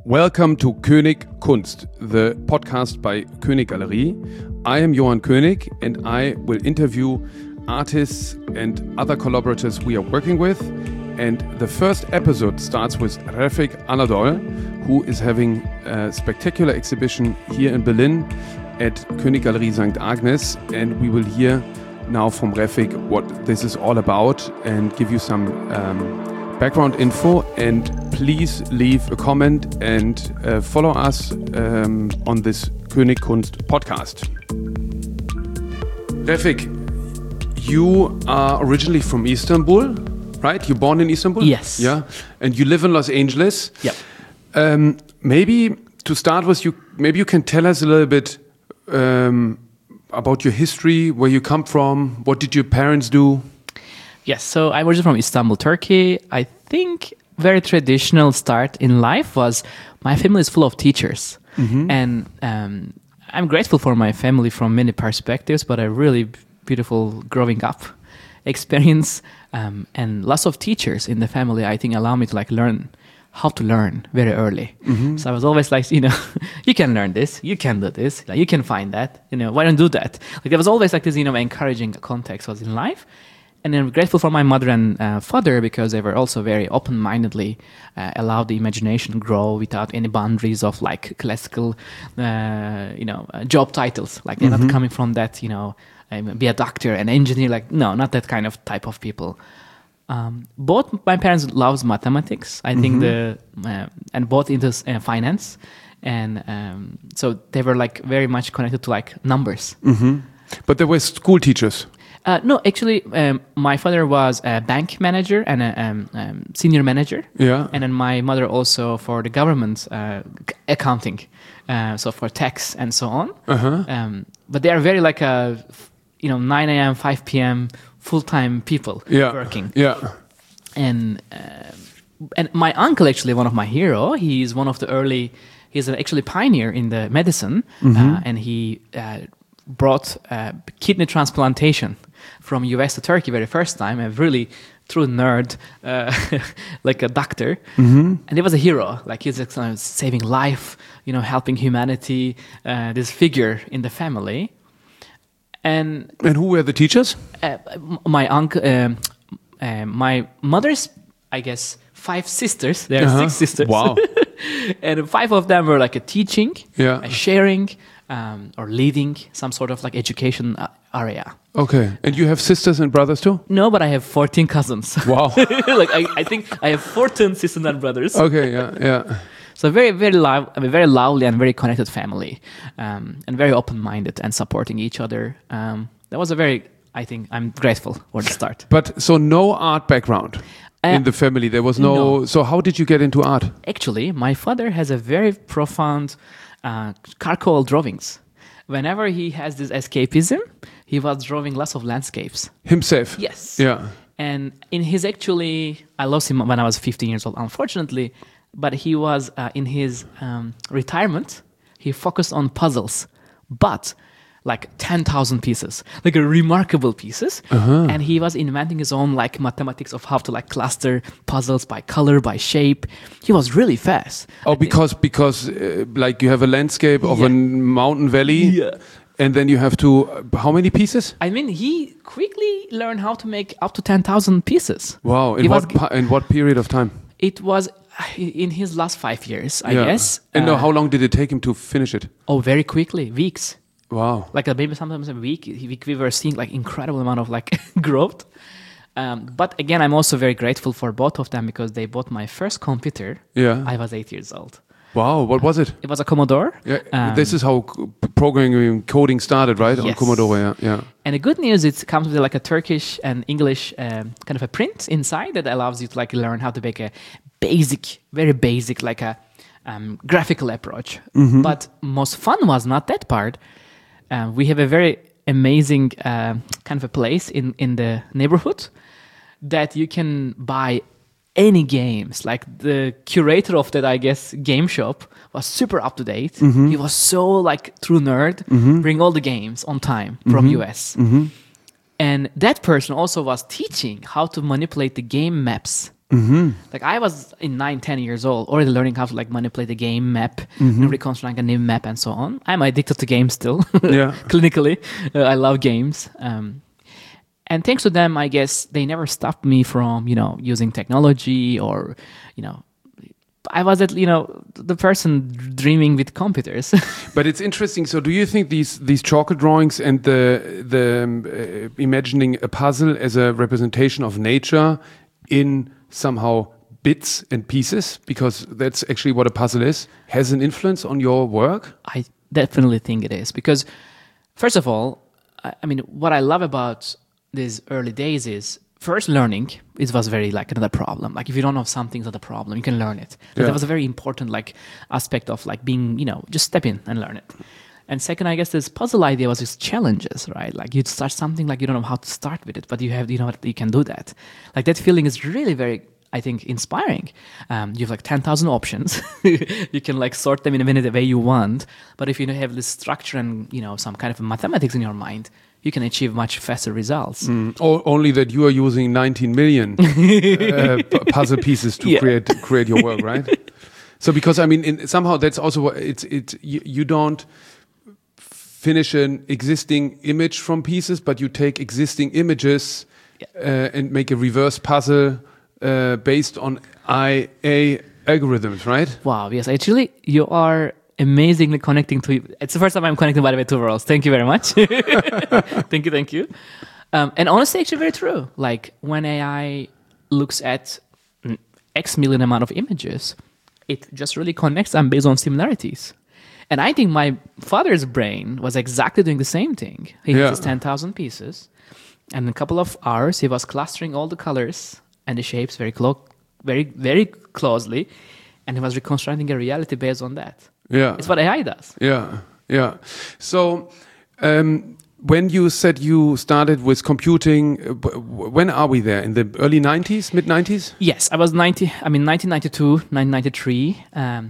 Welcome to König Kunst, the podcast by König Galerie. I am Johann König and I will interview artists and other collaborators we are working with. And the first episode starts with Refik Anadol, who is having a spectacular exhibition here in Berlin at König Galerie St. Agnes. And we will hear now from Refik what this is all about and give you some background info. And please leave a comment and follow us on this König Kunst podcast. Refik, you are originally from Istanbul, right? You're born in Istanbul? Yes. Yeah. And you live in Los Angeles? Yeah. Maybe to start with, maybe you can tell us a little bit about your history, where you come from, what did your parents do? Yes, so I was from Istanbul, Turkey. I think very traditional start in life was my family is full of teachers. Mm-hmm. And I'm grateful for my family from many perspectives, but a really beautiful growing up experience. And lots of teachers in the family, I think, allow me to learn how to learn very early. Mm-hmm. So I was always like, you can learn this, you can do this, you can find that, why don't do that? There was always this, encouraging context was in life. And I'm grateful for my mother and father because they were also very open-mindedly allowed the imagination grow without any boundaries of classical, job titles. They're not coming from that, be a doctor, an engineer. No, not that kind of type of people. Both my parents loves mathematics. I think and both into finance, and so they were very much connected to numbers. Mm-hmm. But they were school teachers. No, actually, my father was a bank manager and a senior manager. Yeah. And then my mother also for the government accounting, so for tax and so on. Uh-huh. But they are very 9 a.m., 5 p.m. full-time people working. Yeah. And my uncle, actually, one of my hero, he's one of the early, he's actually pioneer in the medicine, and he brought kidney transplantation from US to Turkey very first time, a really true nerd, like a doctor. Mm-hmm. And he was a hero, he's saving life, helping humanity, this figure in the family. And who were the teachers? My uncle, my mother's, I guess, 5 sisters. There are 6 sisters. Wow. And 5 of them were teaching, sharing, or leading some sort of education area. Okay. And you have sisters and brothers too? No, but I have 14 cousins. Wow. I think I have 14 sisters and brothers. Okay, yeah. So very lively and very connected family, and very open-minded and supporting each other. That was I think I'm grateful for the start. But so no art background in the family. There was no. So how did you get into art? Actually, my father has a very profound charcoal drawings. Whenever he has this escapism, he was drawing lots of landscapes. Himself? Yes. Yeah. And in his I lost him when I was 15 years old, unfortunately. But he was in his retirement, he focused on puzzles, but 10,000 pieces, a remarkable pieces. Uh-huh. And he was inventing his own mathematics of how to cluster puzzles by color, by shape. He was really fast. Oh, because you have a landscape of a mountain valley. Yeah. And then you have to, how many pieces? I mean, he quickly learned how to make up to 10,000 pieces. Wow. In what period of time? It was in his last 5 years, I guess. And how long did it take him to finish it? Oh, very quickly, weeks. Wow. Maybe sometimes a week. We were seeing incredible amount of growth. But again, I'm also very grateful for both of them because they bought my first computer. Yeah. I was 8 years old. Wow, what was it? It was a Commodore. Yeah, this is how programming coding started, right? Yes. On Commodore, yeah. And the good news, it comes with a Turkish and English kind of a print inside that allows you to learn how to make a very basic, a graphical approach. Mm-hmm. But most fun was not that part. We have a very amazing kind of a place in the neighborhood that you can buy any games. The curator of that, I guess, game shop was super up to date. Mm-hmm. He was so true nerd, bring all the games on time from US. Mm-hmm. And that person also was teaching how to manipulate the game maps Like I was in 9, 10 years old, already learning how to like manipulate a game map, and reconstruct a new map, and so on. I'm addicted to games still. Yeah. Clinically, I love games. And thanks to them, I guess they never stopped me from, using technology or, I was the person dreaming with computers. But it's interesting. So, do you think these chalk drawings and the imagining a puzzle as a representation of nature in somehow bits and pieces, because that's actually what a puzzle is, has an influence on your work? I definitely think it is, because first of all, I mean, what I love about these early days is first learning. It was very like another problem. Like if you don't know something, it's not a problem. You can learn it. That was a very important like aspect of like being, just step in and learn it. And second, I guess this puzzle idea was just challenges, right? Like you'd start something like you don't know how to start with it, but you can do that. Like that feeling is really very, I think, inspiring. You have like 10,000 options. You can like sort them in a minute the way you want. But if you have this structure and, some kind of mathematics in your mind, you can achieve much faster results. Only that you are using 19 million puzzle pieces to create your work, right? So because I mean, somehow that's also what you don't finish an existing image from pieces, but you take existing images and make a reverse puzzle based on IA algorithms, right? Wow, yes, actually, you are amazingly connecting to. It's the first time I'm connecting, by the way, two worlds. Thank you very much. Thank you. And honestly, actually, very true. Like when AI looks at X million amount of images, it just really connects them based on similarities. And I think my father's brain was exactly doing the same thing. He has his 10,000 pieces, and in a couple of hours, he was clustering all the colors and the shapes very, very closely, and he was reconstructing a reality based on that. Yeah, it's what AI does. Yeah. So, when you said you started with computing, when are we there? In the early 90s, mid 90s? Yes, I was 1992, 1993.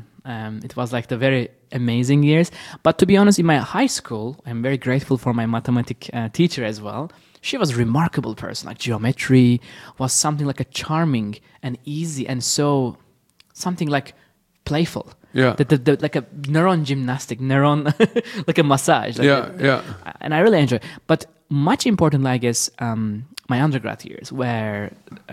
It was like the very amazing years. But to be honest, in my high school, I'm very grateful for my mathematics teacher as well. She was a remarkable person. Like geometry was something like a charming and easy and so something like playful. Yeah. Like a neuron gymnastic, like a massage. Like and I really enjoy it. But much importantly, I guess, my undergrad years, where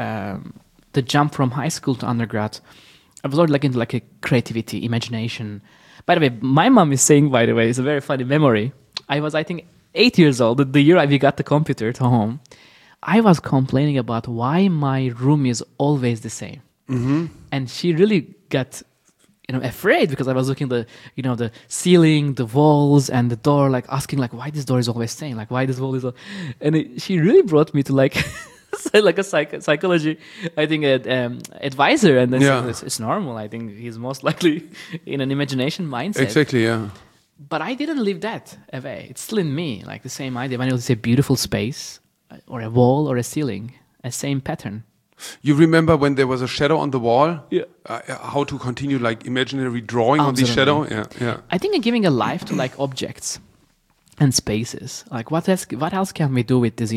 the jump from high school to undergrad, I was already like into like a creativity, imagination. By the way, my mom is saying, by the way, it's a very funny memory. I was, I think, 8 years old, the year we got the computer to home. I was complaining about why my room is always the same. Mm-hmm. And she really got afraid, because I was looking the ceiling, the walls, and the door, like asking like why this door is always staying, like why this wall is, she really brought me to like like a psychology, I think, advisor, and then it's normal. I think he's most likely in an imagination mindset. Exactly, yeah. But I didn't leave that away. It's still in me, like the same idea. When you say beautiful space, or a wall, or a ceiling, a same pattern. You remember when there was a shadow on the wall? Yeah. How to continue like imaginary drawing on the shadow? Yeah. I think giving a life to like objects and spaces. Like what else can we do with this,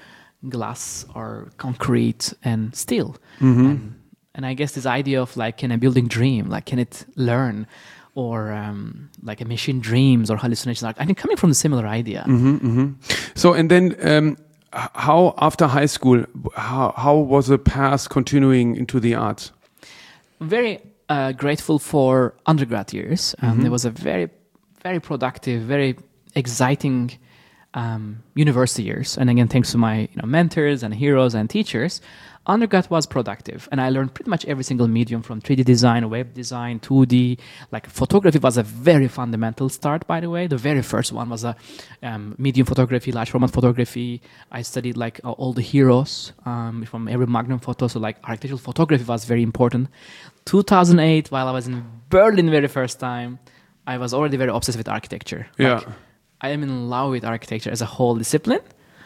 glass or concrete and steel? Mm-hmm. And I guess this idea of like, can a building dream? Like, can it learn? Or like a machine dreams or hallucinations? I think coming from the similar idea. Mm-hmm, mm-hmm. So, and then how, after high school, how was the path continuing into the arts? Very grateful for undergrad years. It was a very, very productive, very exciting university years. And again, thanks to my mentors and heroes and teachers, undergrad was productive. And I learned pretty much every single medium, from 3D design, web design, 2D. Like photography was a very fundamental start, by the way. The very first one was a medium photography, large format photography. I studied like all the heroes from every Magnum photo. So like architectural photography was very important. 2008, while I was in Berlin very first time, I was already very obsessed with architecture. Like, I am in love with architecture as a whole discipline.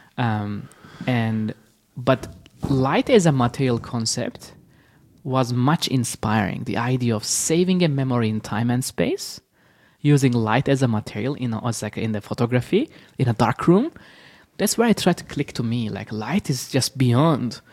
But light as a material concept was much inspiring. The idea of saving a memory in time and space, using light as a material like in the photography, in a dark room, that's where I tried to click to me. Like light is just beyond,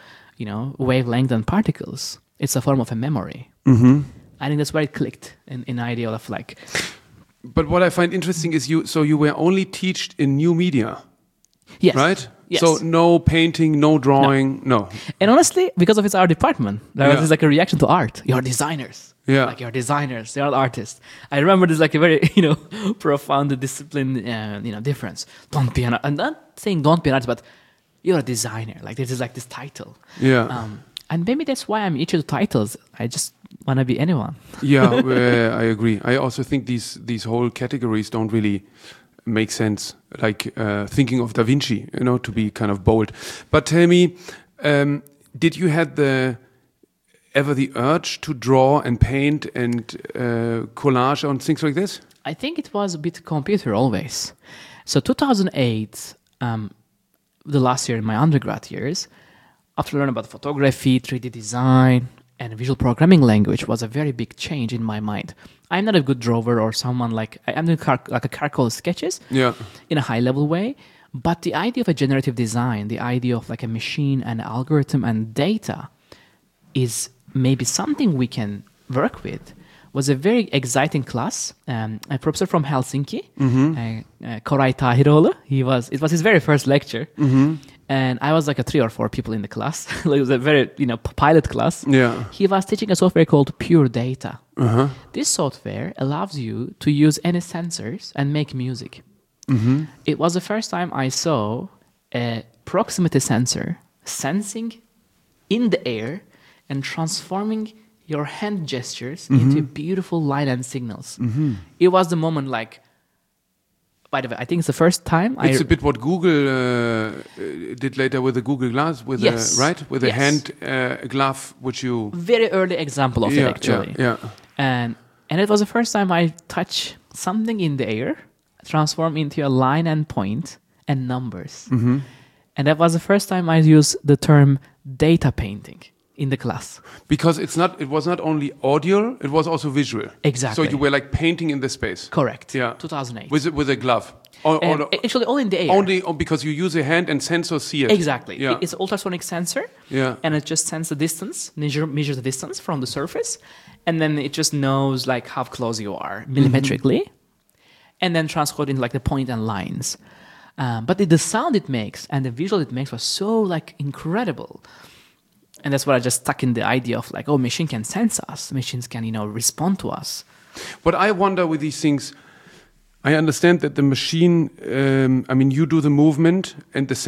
wavelength and particles. It's a form of a memory. I think that's where it clicked in idea of like. But what I find interesting is you were only taught in new media. Yes. Right? Yes. So no painting, no drawing, no. And honestly, because of it's our department, there was like a reaction to art. You're designers. Yeah. Like you're designers, you're artists. I remember there's like a very, profound discipline, difference. Don't be an artist. I'm not saying don't be an artist, but you're a designer. Like this is like this title. Yeah. And maybe that's why I'm itchy to titles. I just want to be anyone. Yeah, I agree. I also think these whole categories don't really make sense. Like thinking of Da Vinci, to be kind of bold. But tell me, did you had ever the urge to draw and paint and collage and things like this? I think it was a bit computer always. So 2008, the last year in my undergrad years, after learning about photography, 3D design, and visual programming language was a very big change in my mind. I'm not a good drawer or someone I'm doing like a charcoal sketches in a high level way. But the idea of a generative design, the idea of like a machine and algorithm and data is maybe something we can work with, was a very exciting class. A professor from Helsinki, Koray Tahiroğlu, it was his very first lecture. And I was like a 3 or 4 people in the class. It was a very, pilot class. Yeah. He was teaching a software called Pure Data. This software allows you to use any sensors and make music. It was the first time I saw a proximity sensor sensing in the air and transforming your hand gestures into beautiful line and signals. It was the moment by the way, I think it's the first time. It's a bit what Google did later with the Google Glass, with a hand glove, which you very early example of it actually. Yeah. And it was the first time I touched something in the air, transform into a line and point and numbers. And that was the first time I used the term data painting in the class. Because it was not only audio, it was also visual. Exactly. So you were like painting in the space. Correct. Yeah. 2008. With a glove. Actually, all in the air. Only because you use a hand and sensors see it. Exactly. Yeah. It's an ultrasonic sensor. Yeah. And it just senses the distance, measures the distance from the surface. And then it just knows like how close you are millimetrically. And then transcode into like the point and lines. But the sound it makes and the visual it makes was so like incredible. And that's what I just stuck in the idea of like, machine can sense us. Machines can, respond to us. But I wonder with these things, I understand that the machine, you do the movement and the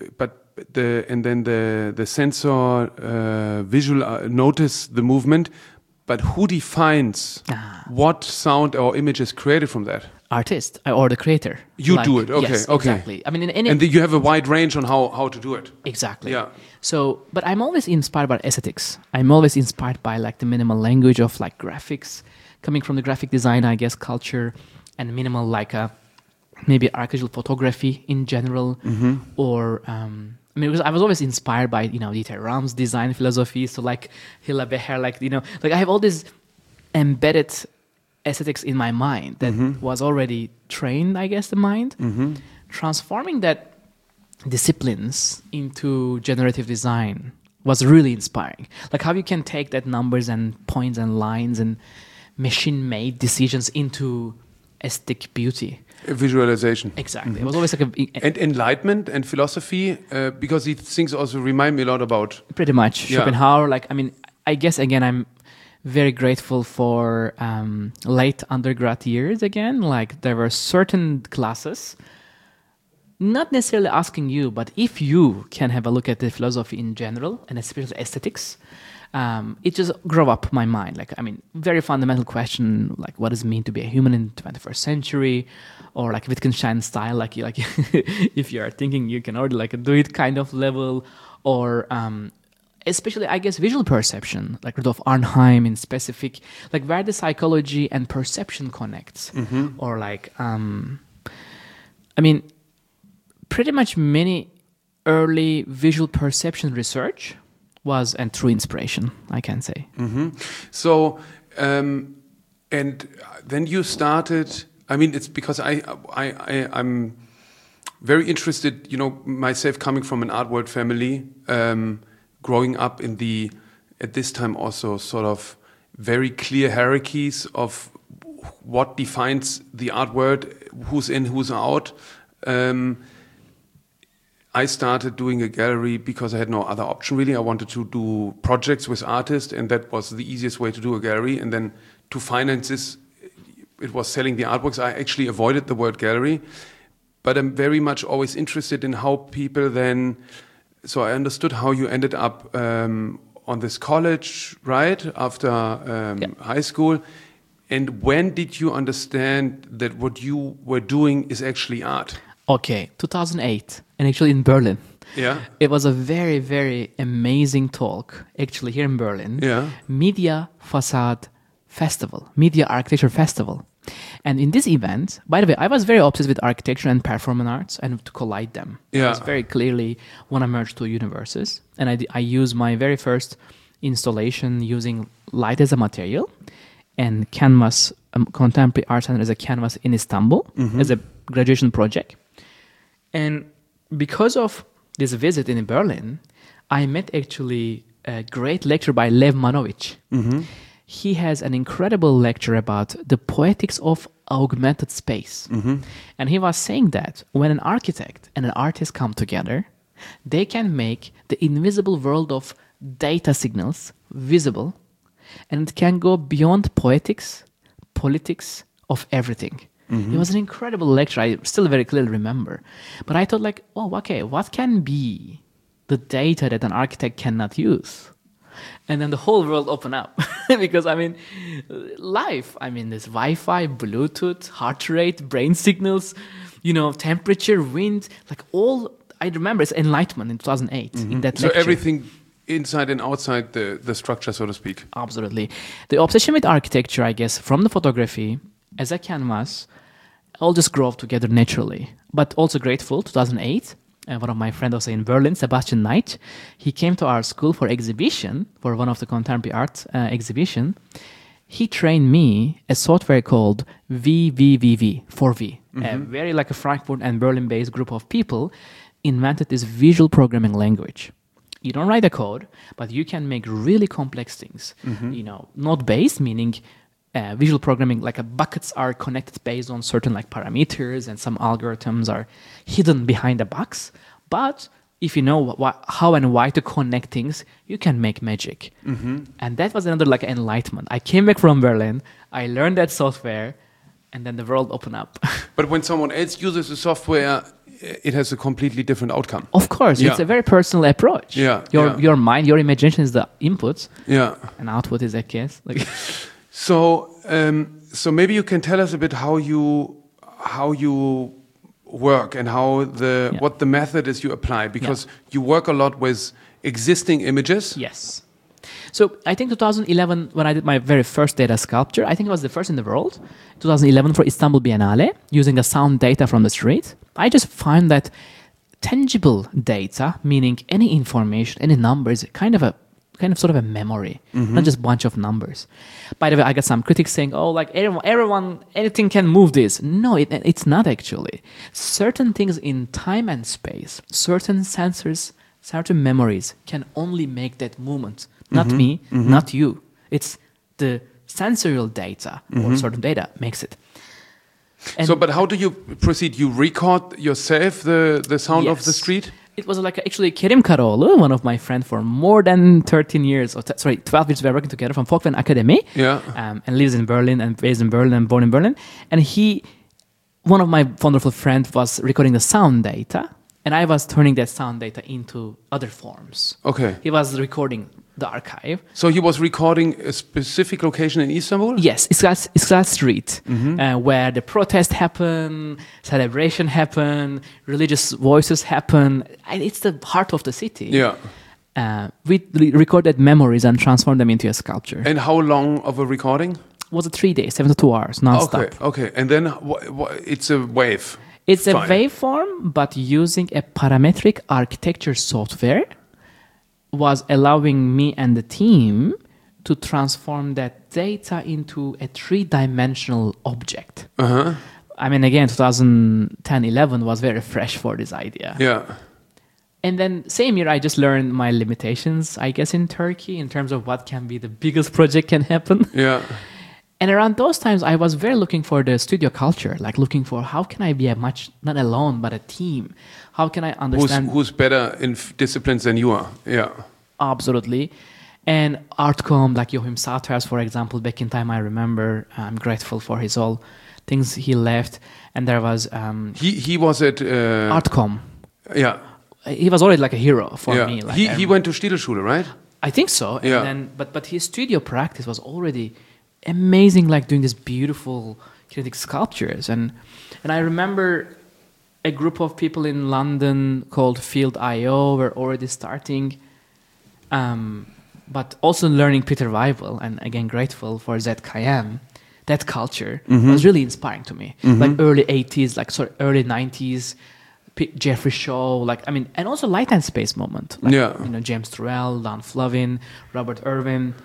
sensor visual notice the movement, but who defines what sound or image is created from that? Artist or the creator. You do it, okay, yes, okay. Exactly. I mean, and you have a wide range on how to do it. Exactly. Yeah. So, but I'm always inspired by aesthetics. I'm always inspired by like the minimal language of like graphics, coming from the graphic design, I guess, culture, and minimal like maybe architectural photography in general, or because I was always inspired by Dieter Rams' design philosophy. So like Hilla Beher, like I have all these embedded aesthetics in my mind that was already trained, I guess, the mind. Transforming that disciplines into generative design was really inspiring. Like how you can take that numbers and points and lines and machine-made decisions into aesthetic beauty. Visualization. Exactly. It was always like and enlightenment and philosophy, because these things also remind me a lot about... Pretty much. Yeah. Schopenhauer, I guess, again, I'm very grateful for late undergrad years again. Like there were certain classes, not necessarily asking you, but if you can have a look at the philosophy in general and especially aesthetics, it just grew up my mind. Very fundamental question, like what does it mean to be a human in the 21st century? Or like Wittgenstein style, like if you are thinking you can already like do it kind of level, or especially, I guess, visual perception, like Rudolf Arnheim in specific, like where the psychology and perception connects. Or like, pretty much many early visual perception research was a true inspiration, I can say. So, and then you started, it's because I'm very interested, myself coming from an art world family, growing up at this time also sort of very clear hierarchies of what defines the art world, who's in, who's out. I started doing a gallery because I had no other option really. I wanted to do projects with artists, and that was the easiest way to do a gallery. And then to finance this, it was selling the artworks. I actually avoided the word gallery, but I'm very much always interested in how people then. So I understood how you ended up on this college, right, after high school. And when did you understand that what you were doing is actually art? Okay, 2008, and actually in Berlin. Yeah. It was a very, very amazing talk, actually here in Berlin. Yeah. Media Facade Festival, Media Architecture Festival. And in this event, by the way, I was very obsessed with architecture and performance arts and to collide them. Yeah. I was very clearly want to merge two universes. And I used my very first installation using light as a material and canvas, Contemporary Art Center as a canvas in Istanbul as a graduation project. And because of this visit in Berlin, I met actually a great lecturer by Lev Manovich. He has an incredible lecture about the poetics of augmented space. And he was saying that when an architect and an artist come together, they can make the invisible world of data signals visible, and it can go beyond poetics, politics of everything. It was an incredible lecture. I still very clearly remember. But I thought like, oh, okay, what can be the data that an architect cannot use? And then the whole world opened up. Because, I mean, life, I mean, there's Wi-Fi, Bluetooth, heart rate, brain signals, temperature, wind, like all, I remember it's enlightenment in 2008 in that lecture. So everything inside and outside the structure, so to speak. Absolutely. The obsession with architecture, I guess, from the photography as a canvas, all just grew up together naturally. But also grateful, 2008, one of my friends also in Berlin, Sebastian Knight, he came to our school for exhibition, for one of the contemporary art exhibition. He trained me a software called VVVV, 4V. Very like a Frankfurt and Berlin-based group of people invented this visual programming language. You don't write a code, but you can make really complex things. Node-based, meaning visual programming, like buckets are connected based on certain like parameters, and some algorithms are hidden behind the box. But if you know how and why to connect things, you can make magic. And that was another like enlightenment. I came back from Berlin, I learned that software, and then the world opened up. But when someone else uses the software, it has a completely different outcome. Of course, it's a very personal approach. Your mind, your imagination is the input. And output is, I guess. Like. So maybe you can tell us a bit how you work and how what the method is you apply, because you work a lot with existing images. Yes. So I think 2011, when I did my very first data sculpture, I think it was the first in the world, 2011 for Istanbul Biennale, using the sound data from the street. I just found that tangible data, meaning any information, any numbers, kind of sort of a memory, not just a bunch of numbers. By the way, I got some critics saying, oh, like everyone, anything can move this. No, it's not actually. Certain things in time and space, certain sensors, certain memories can only make that movement. Not me, not you. It's the sensorial data or certain data makes it. And but how do you proceed? You record yourself the sound of the street? It was like actually Kerim Karaoğlu, one of my friends for more than 13 years, 12 years we were working together from Folkwang Academy, and lives in Berlin and based in Berlin and born in Berlin. And one of my wonderful friends was recording the sound data, and I was turning that sound data into other forms. Okay. He was recording the archive. So he was recording a specific location in Istanbul? Yes, Istiklal Street, where the protest happen, celebration happen, religious voices happen. And it's the heart of the city. Yeah. We recorded memories and transformed them into a sculpture. And how long of a recording? It was 3 days, 72 hours, non-stop. Okay. And then it's a wave? It's a waveform, but using a parametric architecture software was allowing me and the team to transform that data into a 3-dimensional object. I mean, again, 2010-11 was very fresh for this idea. Yeah. And then same year, I just learned my limitations, I guess, in Turkey in terms of what can be the biggest project can happen. Yeah. And around those times, I was very looking for the studio culture, like looking for how can I be not alone, but a team? How can I understand who's better in disciplines than you are? Yeah. Absolutely. And Artcom, like Joachim Saters, for example, back in time, I remember, I'm grateful for his all things he left. And there was... He was at... Artcom. Yeah. He was already like a hero for yeah. me. Like, he went to Stiedelschule, right? I think so. And yeah. then, but his studio practice was already amazing, like doing these beautiful kinetic sculptures. And I remember a group of people in London called Field.io were already starting... but also learning Peter Weibel, and again grateful for ZKM, that culture was really inspiring to me. Like early 80s, like early 90s, Jeffrey Shaw, and also light and space moment. Like, James Turrell, Don Flavin, Robert Irwin.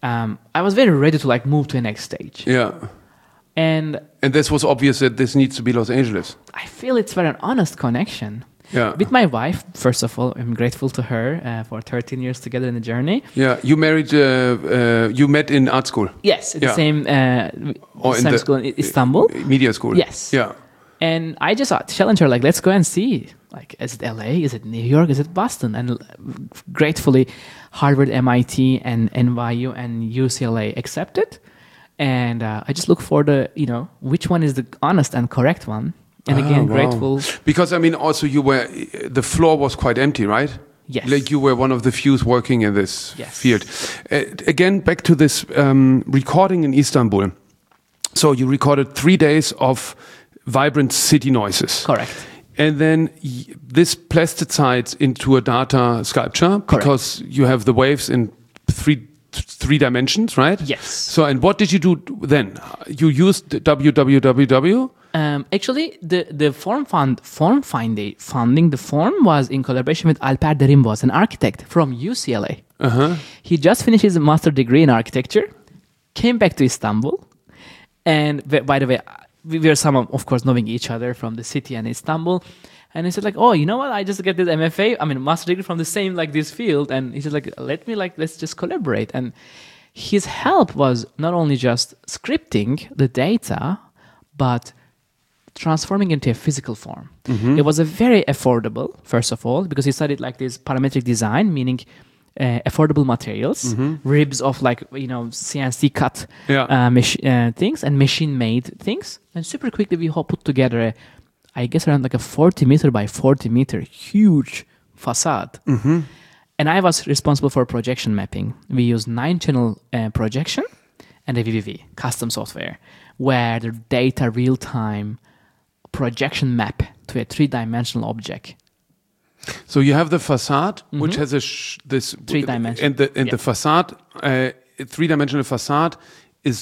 I was very ready to move to the next stage. Yeah. And this was obvious that this needs to be Los Angeles. I feel it's very an honest connection. Yeah. With my wife, first of all, I'm grateful to her for 13 years together in the journey. Yeah, you married, you met in art school. Yes, in the same school in Istanbul. Media school. Yes. Yeah. And I just challenged her, let's go and see. Is it LA? Is it New York? Is it Boston? And gratefully, Harvard, MIT, and NYU and UCLA accepted. And I just look for which one is the honest and correct one. And again, grateful. Because, also the floor was quite empty, right? Yes. Like you were one of the few working in this yes. field. Again, back to this recording in Istanbul. So you recorded 3 days of vibrant city noises. Correct. And then this plasticized into a data sculpture. Correct. Because you have the waves in three dimensions, right? Yes. So, and what did you do then? You used www. Actually, the funding the form was in collaboration with Alper Derinboz, an architect from UCLA. Uh-huh. He just finished his master degree in architecture, came back to Istanbul, and by the way, we were of course, knowing each other from the city and Istanbul. And he said, oh, you know what? I just get this MFA, master degree from the same, this field. And he said, let's just collaborate. And his help was not only just scripting the data, but transforming into a physical form. It was a very affordable, first of all, because he studied this parametric design, meaning affordable materials, ribs of CNC cut things and machine-made things. And super quickly we put together I guess around a 40 meter by 40 meter huge facade. And I was responsible for projection mapping. We used 9-channel projection and a VVV, custom software, where the data real-time projection map to a 3-dimensional object. So you have the facade, which has this 3-dimensional, and the facade, 3-dimensional facade is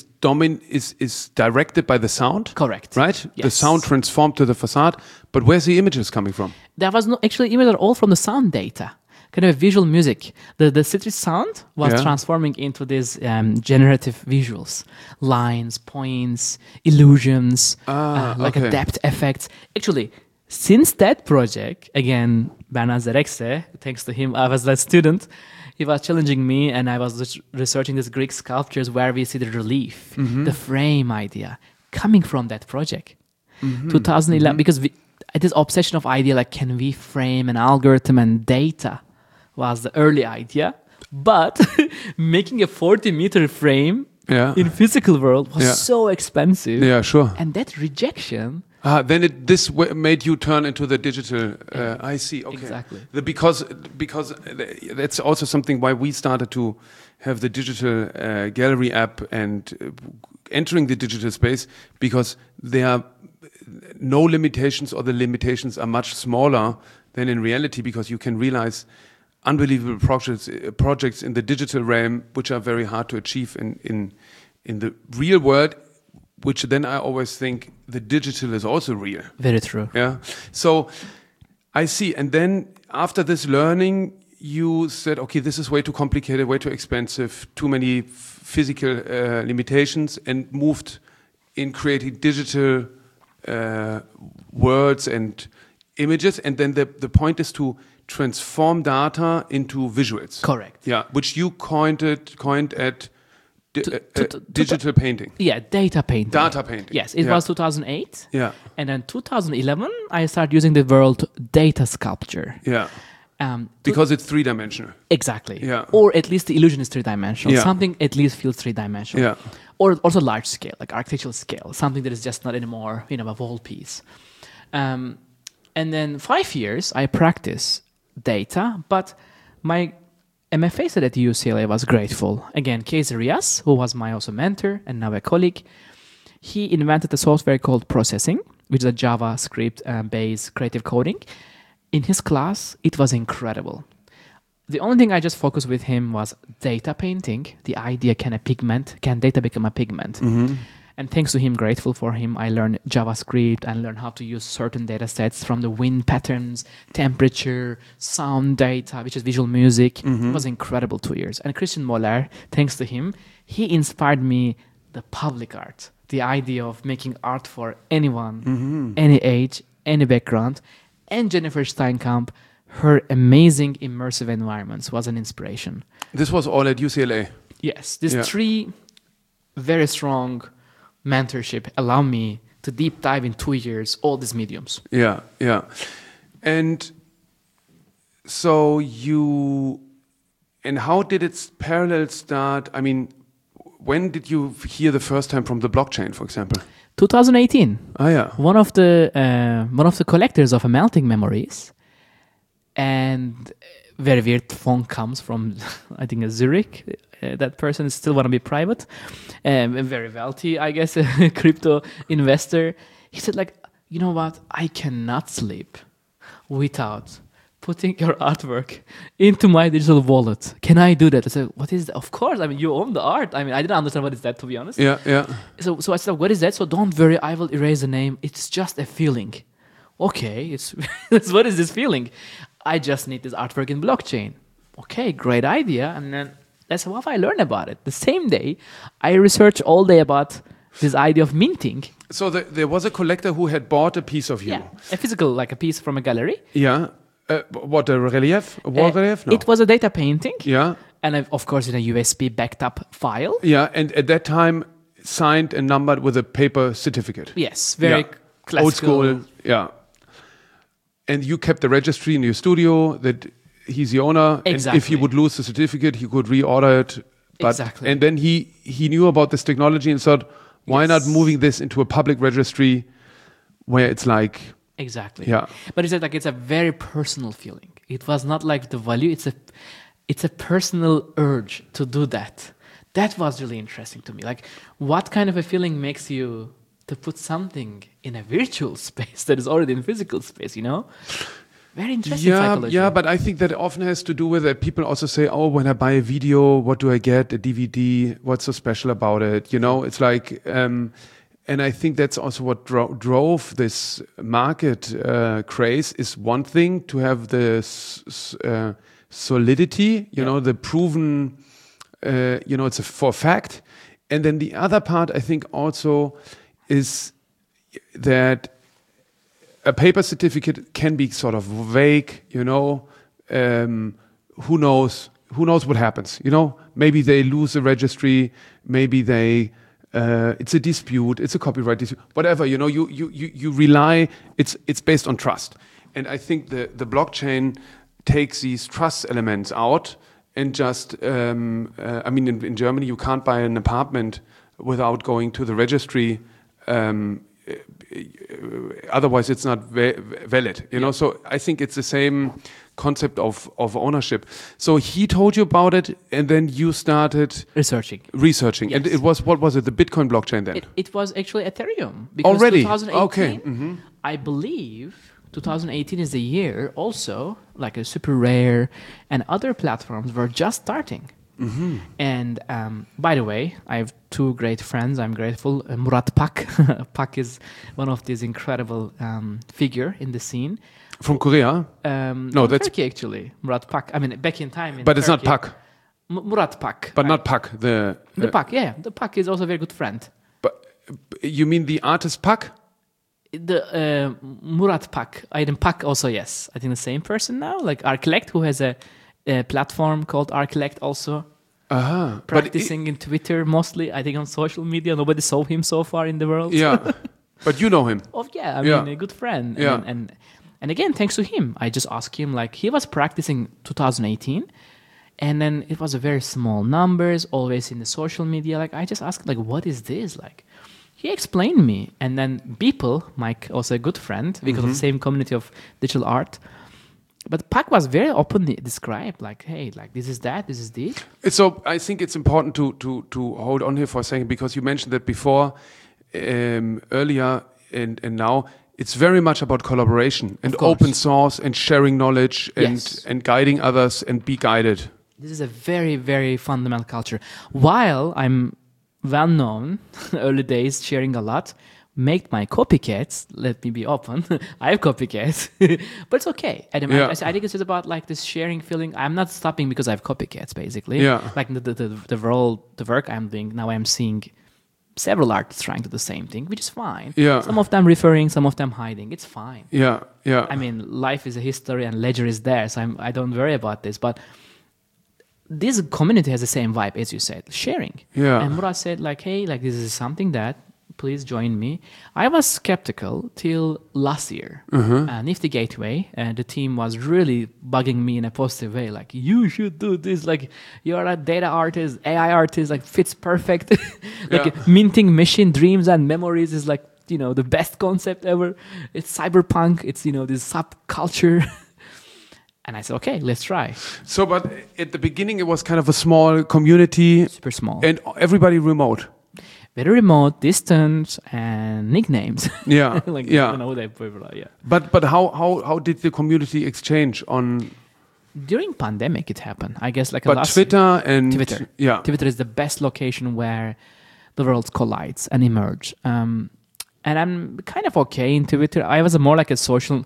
directed by the sound. Correct. Right? Yes. The sound transformed to the facade. But where's the images coming from? There was no actually images all from the sound data. Kind of visual music. The city sound was transforming into these generative visuals, lines, points, illusions, a depth effects. Actually, since that project, again, Bernard Zerekse, thanks to him, I was that student. He was challenging me, and I was researching these Greek sculptures where we see the relief, the frame idea coming from that project. 2011, because this obsession of idea, can we frame an algorithm and data was the early idea, but making a 40-meter frame in physical world was so expensive. Yeah, sure. And that rejection... then this made you turn into the digital. I see. Okay. Exactly. Because that's also something why we started to have the digital gallery app and entering the digital space, because there are no limitations, or the limitations are much smaller than in reality, because you can realize unbelievable projects in the digital realm, which are very hard to achieve in the real world. Which then I always think the digital is also real. Very true. Yeah. So I see. And then after this learning, you said, okay, this is way too complicated, way too expensive, too many physical limitations, and moved in creating digital words and images. And then the point is to transform data into visuals. Correct. Yeah, which you coined at digital painting. Yeah, data painting. Data painting. Yes, it was 2008. Yeah. And then 2011, I started using the word data sculpture. Yeah. Because it's three-dimensional. Exactly. Yeah. Or at least the illusion is three-dimensional. Yeah. Something at least feels three-dimensional. Yeah. Or also large scale, like architectural scale. Something that is just not anymore, a wall piece. And then 5 years, I practice data, but my MFA study at UCLA was grateful. Again, Casey Rias, who was my also mentor and now a colleague, he invented a software called Processing, which is a JavaScript-based creative coding. In his class, it was incredible. The only thing I just focused with him was data painting. The idea, can data become a pigment? Mm-hmm. And thanks to him, grateful for him, I learned JavaScript and learned how to use certain data sets from the wind patterns, temperature, sound data, which is visual music. Mm-hmm. It was incredible 2 years. And Christian Moller, thanks to him, he inspired me the public art, the idea of making art for anyone, any age, any background. And Jennifer Steinkamp, her amazing immersive environments was an inspiration. This was all at UCLA? Yes, these three very strong mentorship allow me to deep dive in 2 years all these mediums. Yeah, yeah. And so how did its parallel start? I mean, when did you hear the first time from the blockchain, for example? 2018. Oh yeah. One of the collectors of Melting Memories, and very weird phone comes from I think Zurich. That person still want to be private, very wealthy, I guess, a crypto investor. He said, like, you know what? I cannot sleep without putting your artwork into my digital wallet. Can I do that? I said, what is that? Of course. I mean, you own the art. I mean, I didn't understand what is that, to be honest. Yeah, yeah. So I said, what is that? So don't worry, I will erase the name. It's just a feeling. Okay, it's what is this feeling? I just need this artwork in blockchain. Okay, great idea. And then that's how I learned about it. The same day, I researched all day about this idea of minting. So there was a collector who had bought a piece of you. Yeah, a physical, like a piece from a gallery. Yeah. What, a relief? A wall relief? No. It was a data painting. Yeah. And of course in a USB backed up file. Yeah, and at that time signed and numbered with a paper certificate. Yes, very classical. Old school, yeah. And you kept the registry in your studio that he's the owner. Exactly. And if he would lose the certificate, he could reorder it. But, exactly. And then he knew about this technology and thought, why not moving this into a public registry where it's like... Exactly. Yeah. But he said, like, it's a very personal feeling. It was not like the value. It's a personal urge to do that. That was really interesting to me. Like, what kind of a feeling makes you to put something in a virtual space that is already in physical space, Very interesting psychology. Yeah, but I think that often has to do with that people also say, oh, when I buy a video, what do I get? A DVD, what's so special about it? It's like, and I think that's also what drove this market craze is one thing to have the solidity, the proven, it's for a fact. And then the other part, I think also is that a paper certificate can be sort of vague, who knows what happens, maybe they lose the registry, maybe they, it's a dispute, it's a copyright dispute, whatever, you rely, it's based on trust. And I think the blockchain takes these trust elements out and just, in Germany, you can't buy an apartment without going to the registry, otherwise it's not valid, So I think it's the same concept of ownership. So he told you about it, and then you started researching. Yes. And it was, what was it, the Bitcoin blockchain then? It was actually Ethereum. Because already? 2018, okay. Mm-hmm. I believe 2018 is the year also, like a Super Rare and other platforms were just starting. Mm-hmm. And by the way, I have two great friends. I'm grateful. Murat Pak. Pak is one of these incredible figure in the scene. From Korea? No, that's Turkey actually. Murat Pak. I mean, back in time. But it's Turkey. not Pak. Murat Pak. But not Pak. The Pak. Yeah, the Pak is also a very good friend. But you mean the artist Pak? The Murat Pak, Aydın Pak also, yes. I think the same person now, like Archilect, who has a platform called Archilect also. Practicing in Twitter mostly, I think on social media. Nobody saw him so far in the world. Yeah, but you know him. Oh yeah, I mean, a good friend. Yeah. And again, thanks to him, I just asked him, like, he was practicing 2018, and then it was a very small numbers, always in the social media. Like, I just asked, like, what is this? Like, he explained me, and then Beeple, Mike, also a good friend, because of the same community of digital art. But Pak was very openly described, like, hey, like, this is that, this is this. So I think it's important to hold on here for a second, because you mentioned that before, earlier, and now. It's very much about collaboration and open source and sharing knowledge and guiding others and be guided. This is a very, very fundamental culture. While I'm well known, early days sharing a lot, make my copycats, let me be open, I have copycats, but it's okay. I think it's just about like this sharing feeling. I'm not stopping because I have copycats, basically. Yeah. Like the work I'm doing, now I'm seeing several artists trying to do the same thing, which is fine. Yeah. Some of them referring, some of them hiding. It's fine. Yeah, yeah. I mean, life is a history and ledger is there, so I don't worry about this. But this community has the same vibe, as you said, sharing. Yeah. And Murat said, like, hey, like, this is something that, please join me. I was skeptical till last year. Nifty Gateway, the team was really bugging me in a positive way. Like, you should do this. Like, you're a data artist, AI artist, like, fits perfect. Like, minting machine dreams and memories is like, you know, the best concept ever. It's cyberpunk. It's, you know, this subculture. And I said, okay, let's try. So, but at the beginning, it was kind of a small community. Super small. And everybody remote. Very remote, distant, and nicknames. Yeah, like, yeah. I don't know what people are, yeah. But how did the community exchange on? During pandemic, it happened. I guess like Twitter and Twitter. Yeah, Twitter is the best location where the world collides and emerge. And I'm kind of okay in Twitter. I was more like a social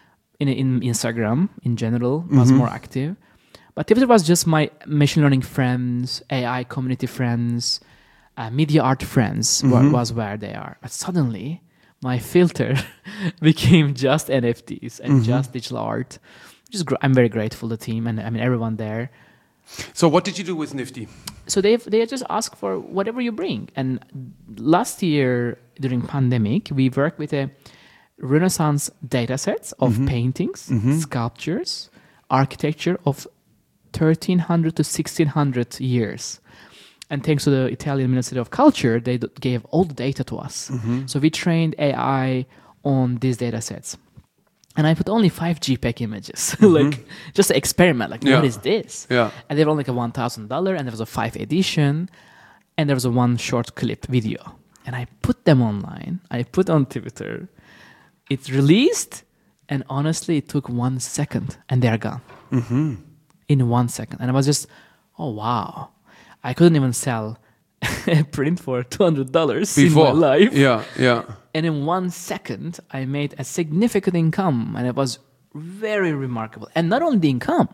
in Instagram in general. Was more active, but Twitter was just my machine learning friends, AI community friends. Media art friends was where they are. But suddenly, my filter became just NFTs and just digital art. I'm very grateful to the team and I mean everyone there. So what did you do with Nifty? So they just ask for whatever you bring. And last year during pandemic, we worked with a Renaissance data sets of paintings, sculptures, architecture of 1300 to 1600 years. And thanks to the Italian Ministry of Culture, they gave all the data to us. So we trained AI on these data sets. And I put only 5 JPEG images, like just an experiment, like what is this? Yeah. And they were like a $1,000 and there was a 5 edition and there was a 1 short clip video. And I put them online. I put on Twitter. It's released and honestly it took 1 second and they're gone. In 1 second. And I was just, oh wow. I couldn't even sell a print for $200 in my life. Yeah, yeah. And in 1 second, I made a significant income, and it was very remarkable. And not only the income,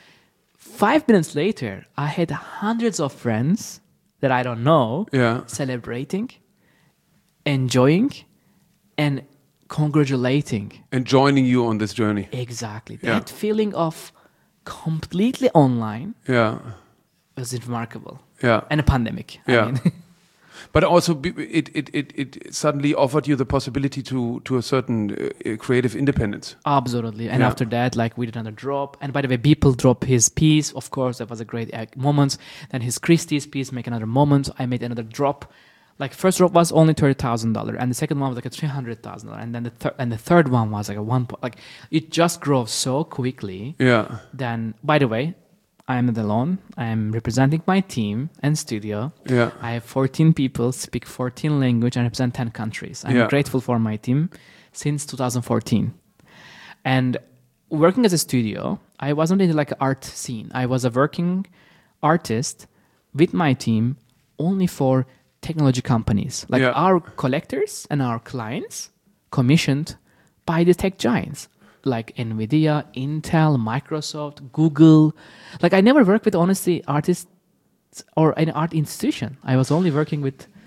5 minutes later, I had hundreds of friends that I don't know celebrating, enjoying, and congratulating. And joining you on this journey. Exactly. That feeling of completely online. Yeah. Was remarkable. Yeah. And a pandemic. Yeah. I mean. But also it suddenly offered you the possibility to a certain creative independence. Absolutely. And after that, like we did another drop. And by the way, Beeple dropped his piece. Of course, that was a great moment. Then his Christie's piece make another moment. I made another drop. Like first drop was only $30,000, and the second one was like a $300,000, and then the third one was like a one. Like it just grows so quickly. Yeah. Then, by the way, I am not alone. I am representing my team and studio. Yeah. I have 14 people, speak 14 languages, and represent 10 countries. I'm grateful for my team since 2014. And working as a studio, I wasn't in like an art scene. I was a working artist with my team only for technology companies. Like our collectors and our clients commissioned by the tech giants. Like NVIDIA, Intel, Microsoft, Google. Like I never worked with, honestly, artists or an art institution. I was only working with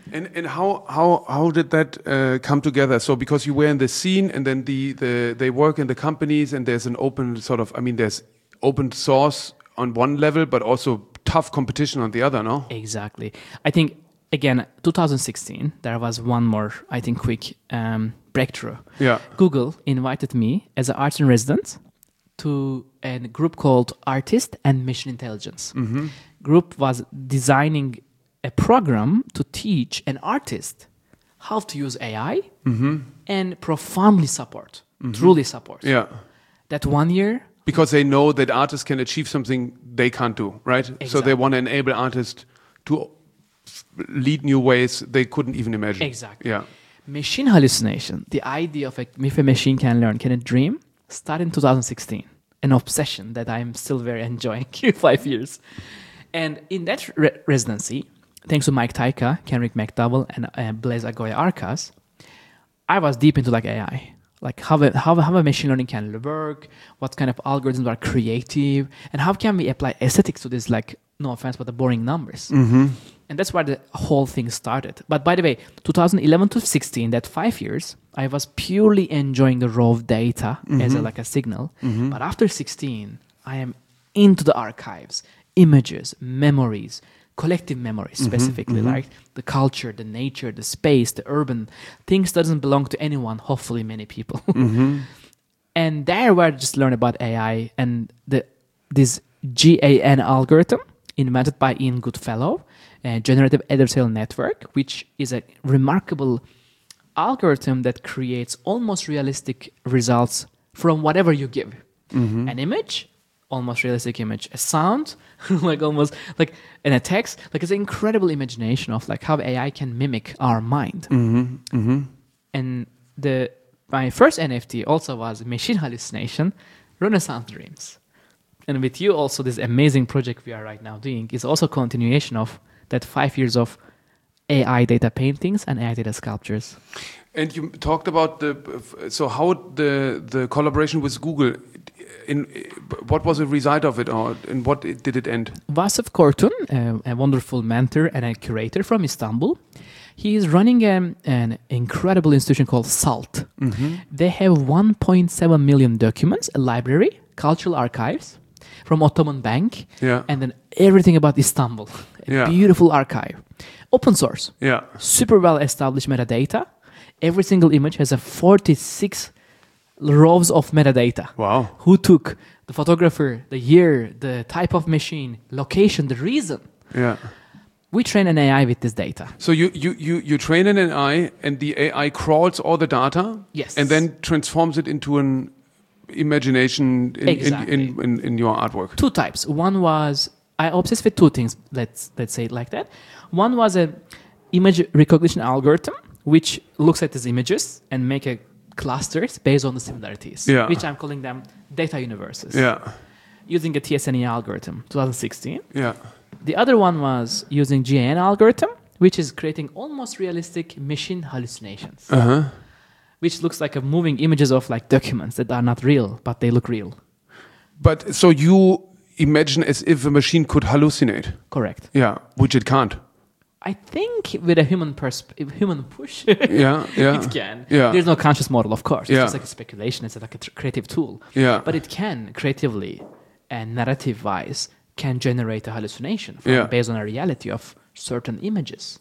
And how did that come together? So because you were in the scene, and then they work in the companies, and there's an open sort of, I mean, there's open source on one level, but also tough competition on the other, no? Exactly. I think, again, 2016, there was one more, I think, quick breakthrough. Yeah. Google invited me as an artist in resident to a group called Artist and Machine Intelligence. Group was designing a program to teach an artist how to use AI and profoundly support, truly support. Yeah. That 1 year. Because they know that artists can achieve something they can't do, right? Exactly. So they want to enable artists to lead new ways they couldn't even imagine. Exactly. Yeah. Machine hallucination, the idea of if a machine can learn, can it dream, started in 2016. An obsession that I'm still very enjoying 5 years. And in that residency, thanks to Mike Taika, Kenrick McDowell, and Blaise Agoya Arcas, I was deep into like AI. Like how a machine learning can work, what kind of algorithms are creative, and how can we apply aesthetics to this, like, no offense, but the boring numbers. And that's where the whole thing started. But by the way, 2011 to 16, that 5 years, I was purely enjoying the raw data as a signal. But after 16, I am into the archives, images, memories, collective memories specifically, like the culture, the nature, the space, the urban, things that doesn't belong to anyone, hopefully many people. And there where I just learned about AI and this GAN algorithm invented by Ian Goodfellow, a generative adversarial network, which is a remarkable algorithm that creates almost realistic results from whatever you give. An image, almost realistic image. A sound, like almost like, and a text, like it's an incredible imagination of like how AI can mimic our mind. And my first NFT also was machine hallucination, Renaissance Dreams. And with you also, this amazing project we are right now doing is also a continuation of that 5 years of AI data paintings and AI data sculptures. And you talked about so how the collaboration with Google, what was the result of it, or in what did it end? Vasef Kortun, a wonderful mentor and a curator from Istanbul, he is running an incredible institution called SALT. They have 1.7 million documents, a library, cultural archives from Ottoman Bank, and then everything about Istanbul. A beautiful archive. Open source. Super well established metadata. Every single image has a 46 rows of metadata. Wow. Who took, the photographer, the year, the type of machine, location, the reason. We train an AI with this data. So you train an AI, and the AI crawls all the data, yes, and then transforms it into an imagination exactly. in your artwork. Two types. One was, I obsessed with two things. Let's say it like that. One was a image recognition algorithm, which looks at these images and make a clusters based on the similarities, which I'm calling them data universes. Using a TSNE algorithm, 2016. The other one was using GAN algorithm, which is creating almost realistic machine hallucinations, which looks like a moving images of like documents that are not real, but they look real. But so you imagine as if a machine could hallucinate. Correct. Yeah, which it can't. I think with a human push, it can. There's no conscious model, of course. It's just like a speculation. It's like a creative tool. But it can creatively and narrative-wise can generate a hallucination based on a reality of certain images.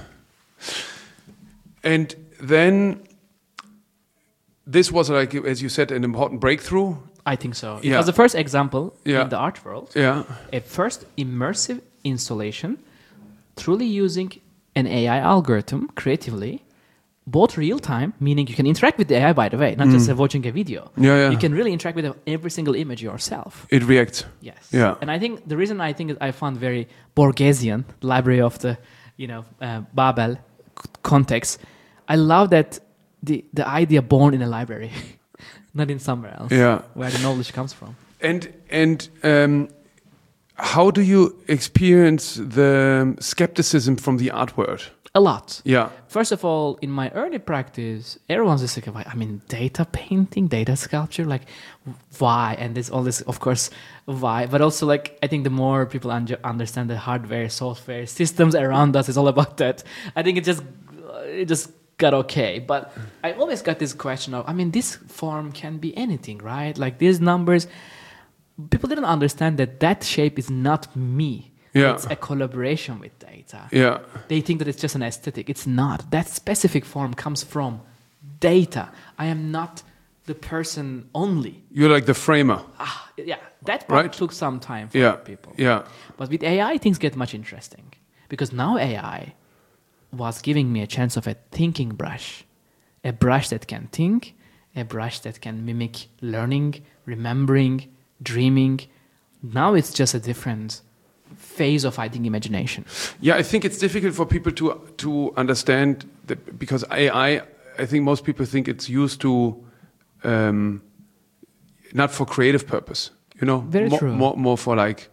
And then this was, like, as you said, an important breakthrough. I think so. It was the first example in the art world. A first immersive installation truly using an AI algorithm creatively, both real time, meaning you can interact with the AI, by the way, not just watching a video. You can really interact with every single image yourself. It reacts. Yes. And I think the reason I found very Borgesian, library of the, Babel context, I love that the idea born in a library, not in somewhere else, where the knowledge comes from. And how do you experience the skepticism from the art world? A lot. Yeah. First of all, in my early practice, everyone's just like, I mean, data painting, data sculpture, like, why? And there's all this, of course, why? But also, like, I think the more people understand the hardware, software, systems around us, it's all about that. I think it just got okay. But I always got this question of, I mean, this form can be anything, right? Like, these numbers, people didn't understand that shape is not me. Yeah. It's a collaboration with data. Yeah. They think that it's just an aesthetic. It's not. That specific form comes from data. I am not the person only. You're like the framer. Yeah, that part Right. took some time for people. Yeah. But with AI, things get much interesting. Because now AI was giving me a chance of a thinking brush. A brush that can think, a brush that can mimic learning, remembering, dreaming. Now it's just a different phase of, I think, imagination. Yeah, I think it's difficult for people to understand that, because AI, I think most people think it's used to not for creative purpose, you know, Very true. More for like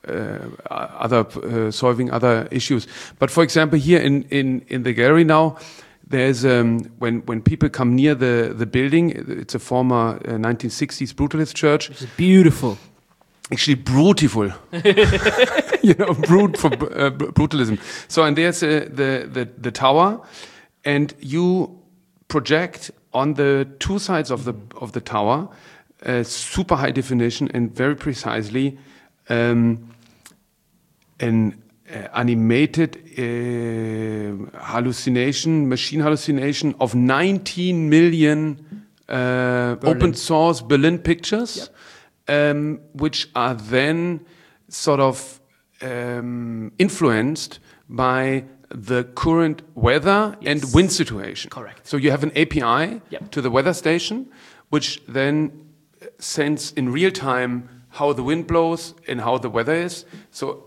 solving other issues. But for example, here in the gallery now, there's when people come near the building, it's a former 1960s brutalist church. Which is beautiful. Actually, brutiful. You know, brutalism. So, and there's the tower, and you project on the two sides of the tower, super high definition and very precisely, an animated machine hallucination of 19 million open source Berlin pictures. Yep. Which are then sort of influenced by the current weather and wind situation. Correct. So you have an API Yep. to the weather station, which then sends in real time how the wind blows and how the weather is. So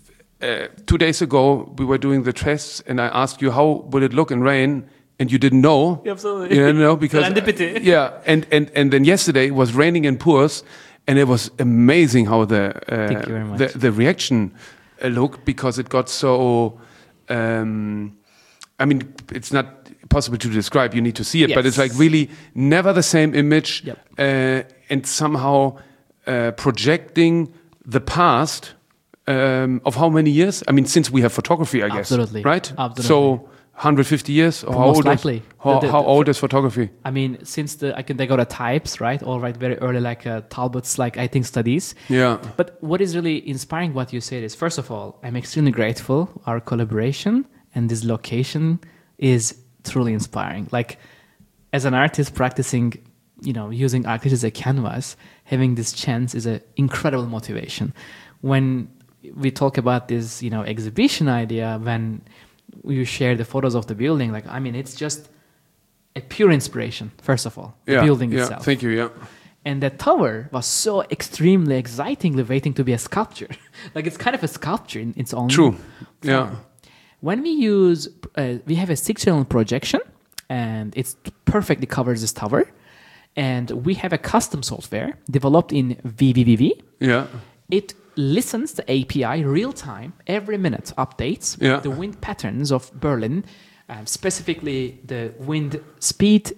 2 days ago, we were doing the tests, and I asked you, how will it look in rain? And you didn't know. Absolutely. You didn't know because Serendipity. yeah, and then yesterday it was raining in Puurs, and it was amazing how Thank you very much. the reaction looked, because it got so. I mean, it's not possible to describe. You need to see it, but it's like really never the same image, Yep. and somehow projecting the past of how many years? I mean, since we have photography, I guess. Absolutely. Right. Absolutely. So 150 years, or Most likely. How old is photography? I mean, since they got a types, right? All right, very early, like Talbot's, like, I think, studies. Yeah. But what is really inspiring what you said is, first of all, I'm extremely grateful. Our collaboration and this location is truly inspiring. Like, as an artist practicing, you know, using architecture as a canvas, having this chance is an incredible motivation. When we talk about this, you know, exhibition idea, when you share the photos of the building, like, I mean, it's just a pure inspiration, first of all, the building itself. Thank you, yeah. And that tower was so extremely excitingly waiting to be a sculpture. Like, it's kind of a sculpture in its own True, form. yeah. When we use, we have a 6-channel projection, and it perfectly covers this tower. And we have a custom software developed in VVVV. Yeah. It listens to API real time, every minute updates the wind patterns of Berlin, specifically the wind speed,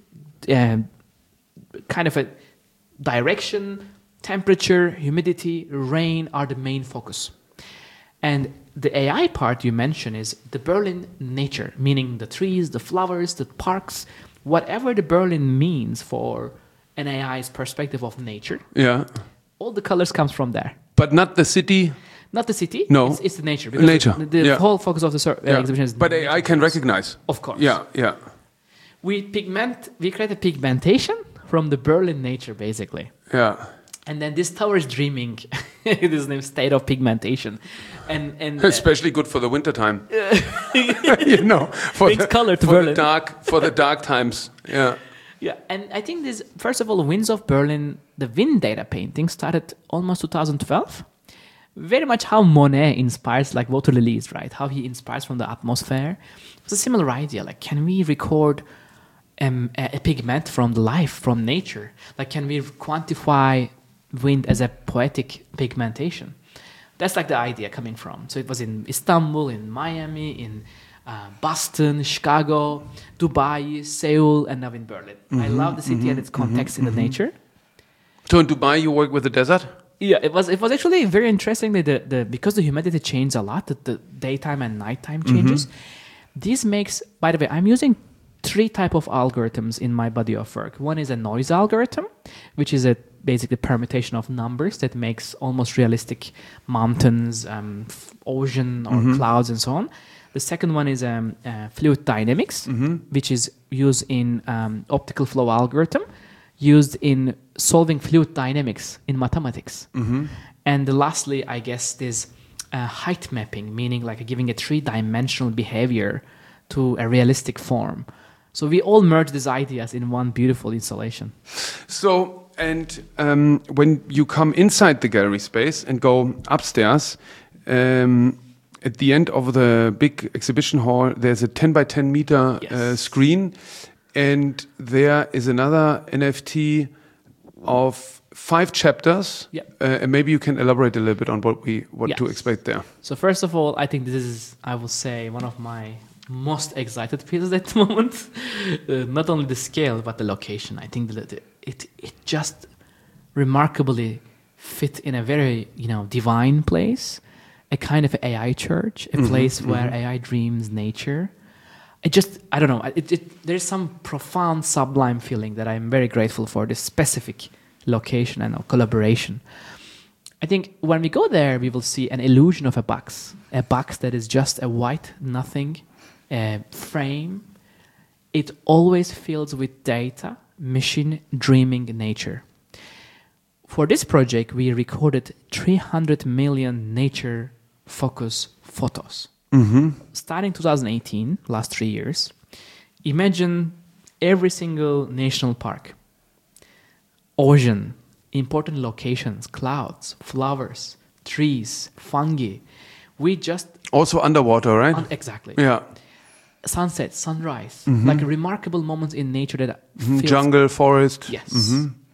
kind of a direction, temperature, humidity, rain are the main focus. And the AI part you mentioned is the Berlin nature, meaning the trees, the flowers, the parks, whatever the Berlin means for an AI's perspective of nature. Yeah. All the colors comes from there. But not the city. Not the city. No, it's the nature. Nature. The whole focus of the exhibition is. But AI can recognize. Of course. Yeah. We create a pigmentation from the Berlin nature, basically. Yeah. And then this tower is dreaming. This name state of pigmentation, and especially good for the winter time. You know, brings color to Berlin. For the dark times. Yeah. Yeah, and I think this, first of all, Winds of Berlin, the wind data painting started almost 2012. Very much how Monet inspires, like water lilies, right? How he inspires from the atmosphere. It's a similar idea. Like, can we record a pigment from the life, from nature? Like, can we quantify wind as a poetic pigmentation? That's like the idea coming from. So it was in Istanbul, in Miami, in Boston, Chicago, Dubai, Seoul, and now in Berlin. I love the city and its context in the nature. So in Dubai, you work with the desert? Yeah, it was actually very interesting that because the humidity changes a lot, the daytime and nighttime changes. This makes, by the way, I'm using 3 type of algorithms in my body of work. One is a noise algorithm, which is a basically permutation of numbers that makes almost realistic mountains, ocean or clouds and so on. The second one is fluid dynamics, which is used in optical flow algorithm, used in solving fluid dynamics in mathematics. And lastly, I guess, this height mapping, meaning like giving a 3-dimensional behavior to a realistic form. So we all merge these ideas in one beautiful installation. So, and when you come inside the gallery space and go upstairs, at the end of the big exhibition hall, there's a 10 by 10 meter screen, and there is another NFT of 5 chapters. And maybe you can elaborate a little bit on what to expect there. So first of all, I think this is, I will say, one of my most excited pieces at the moment. Not only the scale, but the location. I think that it just remarkably fit in a very divine place, a kind of AI church, a place where AI dreams nature. I don't know. There's some profound, sublime feeling that I'm very grateful for this specific location and collaboration. I think when we go there, we will see an illusion of a box that is just a white nothing frame. It always fills with data, machine dreaming nature. For this project, we recorded 300 million nature focus photos. Starting 2018, last 3 years, imagine every single national park, ocean, important locations, clouds, flowers, trees, fungi. We just... Also underwater, right? Exactly. Yeah. Sunset, sunrise, like remarkable moments in nature that feels... Jungle, forest. Yes.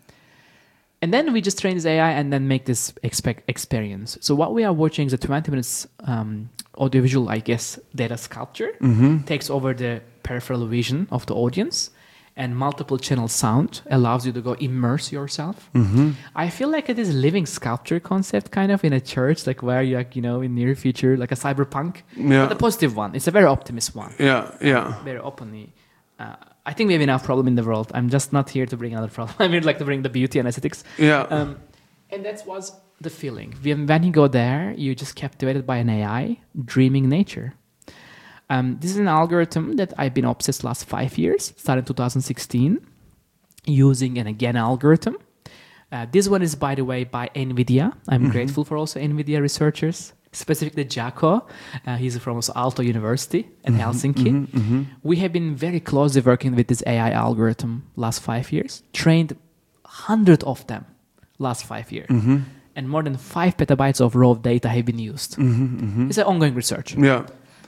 And then we just train this AI and then make this experience. So what we are watching is a 20 minutes audiovisual, I guess, data sculpture. Takes over the peripheral vision of the audience, and multiple channel sound allows you to go immerse yourself. I feel like it is a living sculpture concept, kind of in a church, like where you, in near future, like a cyberpunk, but a positive one. It's a very optimist one. Very openly. I think we have enough problem in the world. I'm just not here to bring another problem. I'm here to bring the beauty and aesthetics. And that was the feeling. When you go there, you're just captivated by an AI dreaming nature. This is an algorithm that I've been obsessed last 5 years, started in 2016, using an again algorithm. This one is, by the way, by NVIDIA. I'm grateful for also NVIDIA researchers, specifically Jaakko. He's from also Aalto University in Helsinki. We have been very closely working with this AI algorithm last 5 years, trained 100 of them last 5 years. And more than 5 petabytes of raw data have been used. It's an ongoing research. Yeah.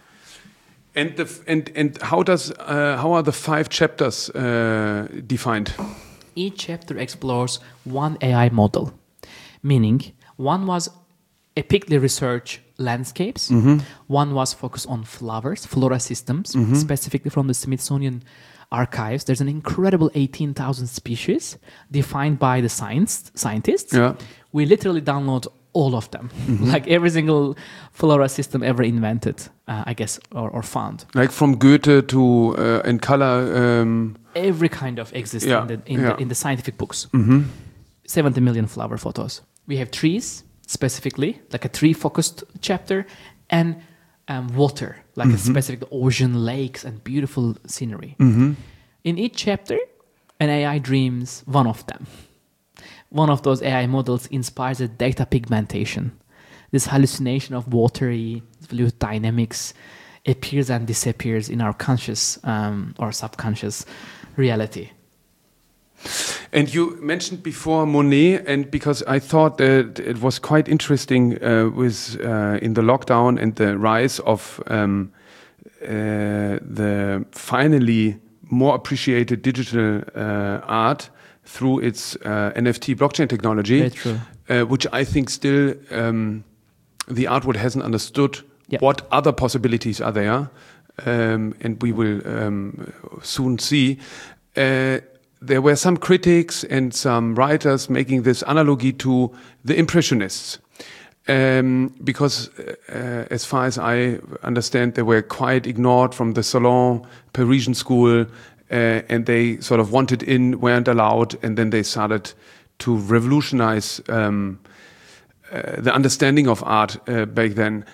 And how are the 5 chapters defined? Each chapter explores one AI model, meaning one was epically research landscapes, one was focused on flowers, flora systems, specifically from the Smithsonian archives. There's an incredible 18,000 species defined by the scientists. We literally download all of them, like every single flora system ever invented, I guess, or found. Like from Goethe to in color. Every kind of exists in the scientific books. 70 million flower photos. We have trees, specifically, like a tree-focused chapter, and water, like a specific ocean, lakes, and beautiful scenery. In each chapter, an AI dreams one of them. One of those AI models inspires a data pigmentation. This hallucination of watery fluid dynamics appears and disappears in our conscious or subconscious reality. And you mentioned before Monet, and because I thought that it was quite interesting with in the lockdown and the rise of the finally more appreciated digital art through its NFT blockchain technology. Very true. Which I think still the art world hasn't understood what other possibilities are there. and we will soon see. There were some critics and some writers making this analogy to the Impressionists. Because as far as I understand, they were quite ignored from the Salon Parisian school, and they sort of wanted in, weren't allowed, and then they started to revolutionize the understanding of art back then.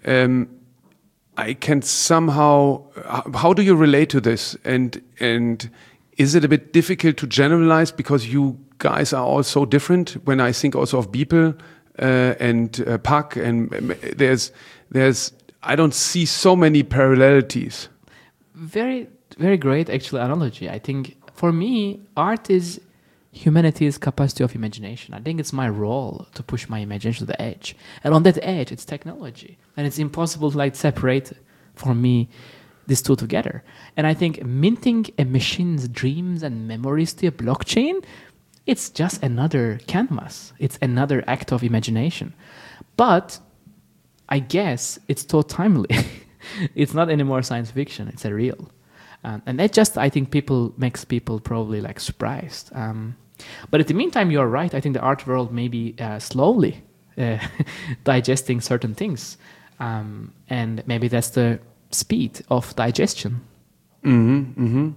I can somehow, how do you relate to this? And is it a bit difficult to generalize because you guys are all so different? When I think also of Beeple and Puck, and there's I don't see so many parallelities. Very, very great actual analogy. I think for me, art is humanity's capacity of imagination. I think it's my role to push my imagination to the edge. And on that edge, it's technology. And it's impossible to separate, for me, these two together. And I think minting a machine's dreams and memories to a blockchain, it's just another canvas. It's another act of imagination. But I guess it's so timely. It's not anymore science fiction. It's a real. And that just, I think, makes people probably surprised. But in the meantime, you're right. I think the art world may be slowly digesting certain things. And maybe that's the speed of digestion. Mm-hmm, mm-hmm.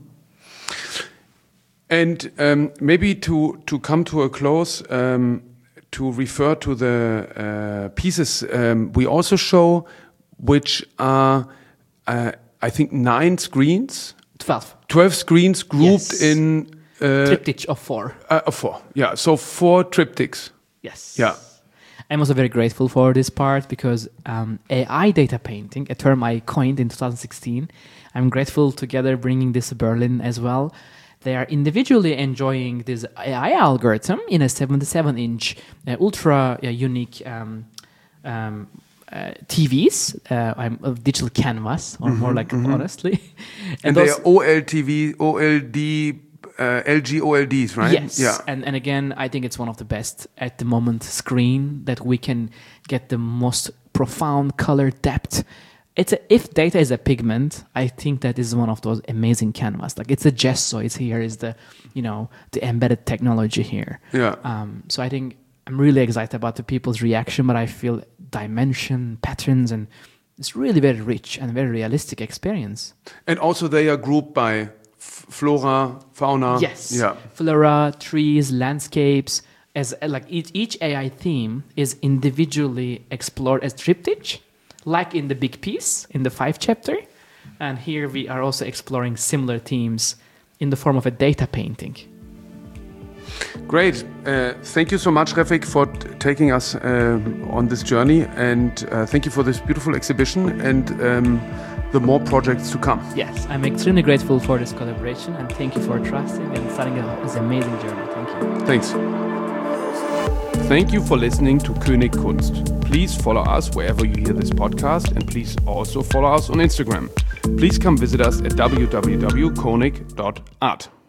And maybe to come to a close, to refer to the pieces we also show, which are, I think, 9 screens. 12 screens grouped in... triptych of 4. Of 4, yeah. So 4 triptychs. Yes. Yeah. I'm also very grateful for this part because AI data painting, a term I coined in 2016, I'm grateful together bringing this to Berlin as well. They are individually enjoying this AI algorithm in a 77-inch ultra unique TVs, digital canvas, or more honestly. And they are OLTV, OLD, LG OLEDs, right? Yes. Yeah. And again, I think it's one of the best at the moment screen that we can get the most profound color depth. If data is a pigment, I think that is one of those amazing canvas. It's a gesso. It's the embedded technology here. Yeah. So I think I'm really excited about the people's reaction, but I feel dimension, patterns, and it's really very rich and very realistic experience. And also they are grouped by flora, fauna. Yes. Yeah. Flora, trees, landscapes. As each AI theme is individually explored as triptych, like in the big piece in the 5 chapter. And here we are also exploring similar themes in the form of a data painting. Great. Thank you so much, Refik, for taking us on this journey. And thank you for this beautiful exhibition and the more projects to come. Yes, I'm extremely grateful for this collaboration. And thank you for trusting and starting this amazing journey. Thank you. Thanks. Thank you for listening to König Kunst. Please follow us wherever you hear this podcast, and please also follow us on Instagram. Please come visit us at www.konig.art.